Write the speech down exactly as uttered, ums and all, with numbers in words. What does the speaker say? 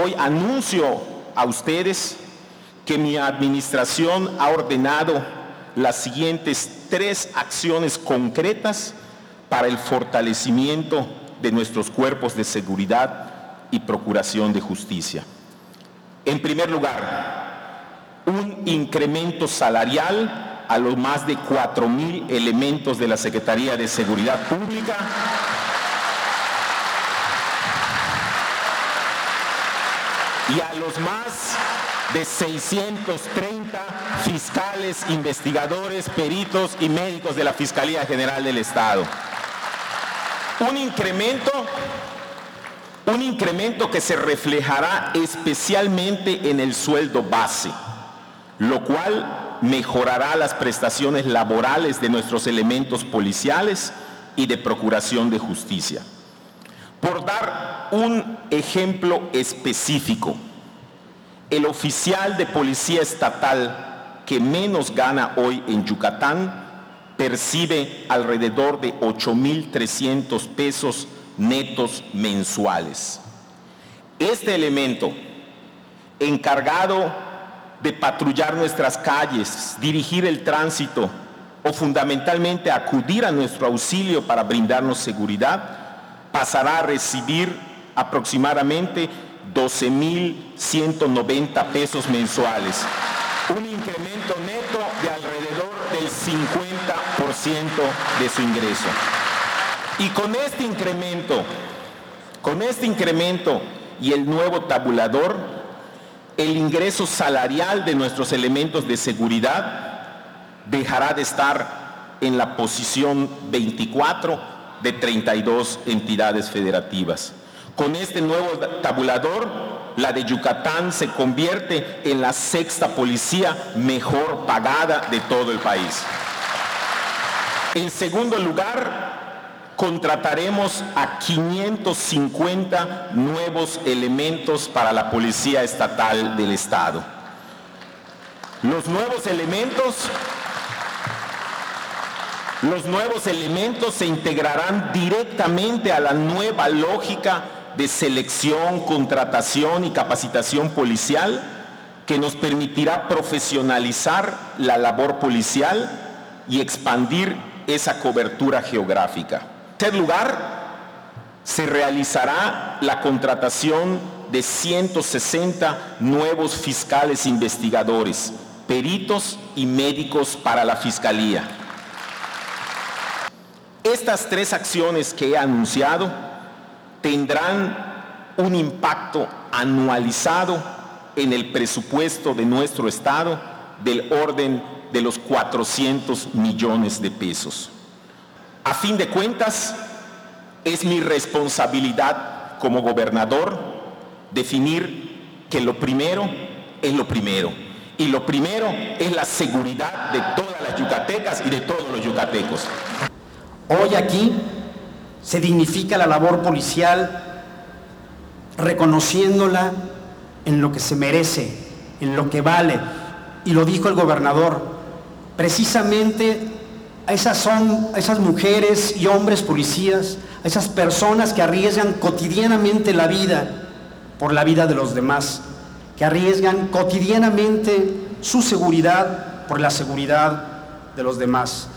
hoy anuncio a ustedes que mi administración ha ordenado las siguientes tres acciones concretas para el fortalecimiento de nuestros cuerpos de seguridad y procuración de justicia. En primer lugar, un incremento salarial a los más de cuatro mil elementos de la Secretaría de Seguridad Pública y a los más de seiscientos treinta fiscales, investigadores, peritos y médicos de la Fiscalía General del Estado. Un incremento, un incremento que se reflejará especialmente en el sueldo base, lo cual mejorará las prestaciones laborales de nuestros elementos policiales y de procuración de justicia. Por dar un ejemplo específico, el oficial de policía estatal que menos gana hoy en Yucatán percibe alrededor de ocho mil trescientos pesos netos mensuales. Este elemento, encargado de patrullar nuestras calles, dirigir el tránsito o fundamentalmente acudir a nuestro auxilio para brindarnos seguridad, pasará a recibir aproximadamente doce mil ciento noventa pesos mensuales, un incremento neto de alrededor del cincuenta por ciento de su ingreso. Y con este incremento, con este incremento y el nuevo tabulador, el ingreso salarial de nuestros elementos de seguridad dejará de estar en la posición veinticuatro de treinta y dos entidades federativas. Con este nuevo tabulador, la de Yucatán se convierte en la sexta policía mejor pagada de todo el país. En segundo lugar, contrataremos a quinientos cincuenta nuevos elementos para la Policía Estatal del Estado. Los nuevos elementos Los nuevos elementos se integrarán directamente a la nueva lógica de selección, contratación y capacitación policial que nos permitirá profesionalizar la labor policial y expandir esa cobertura geográfica. En tercer lugar, se realizará la contratación de ciento sesenta nuevos fiscales investigadores, peritos y médicos para la Fiscalía. Estas tres acciones que he anunciado tendrán un impacto anualizado en el presupuesto de nuestro Estado del orden de los cuatrocientos millones de pesos. A fin de cuentas, es mi responsabilidad como gobernador definir que lo primero es lo primero. Y lo primero es la seguridad de todas las yucatecas y de todos los yucatecos. Hoy aquí se dignifica la labor policial reconociéndola en lo que se merece, en lo que vale. Y lo dijo el gobernador, precisamente a esas, son, a esas mujeres y hombres policías, a esas personas que arriesgan cotidianamente la vida por la vida de los demás, que arriesgan cotidianamente su seguridad por la seguridad de los demás.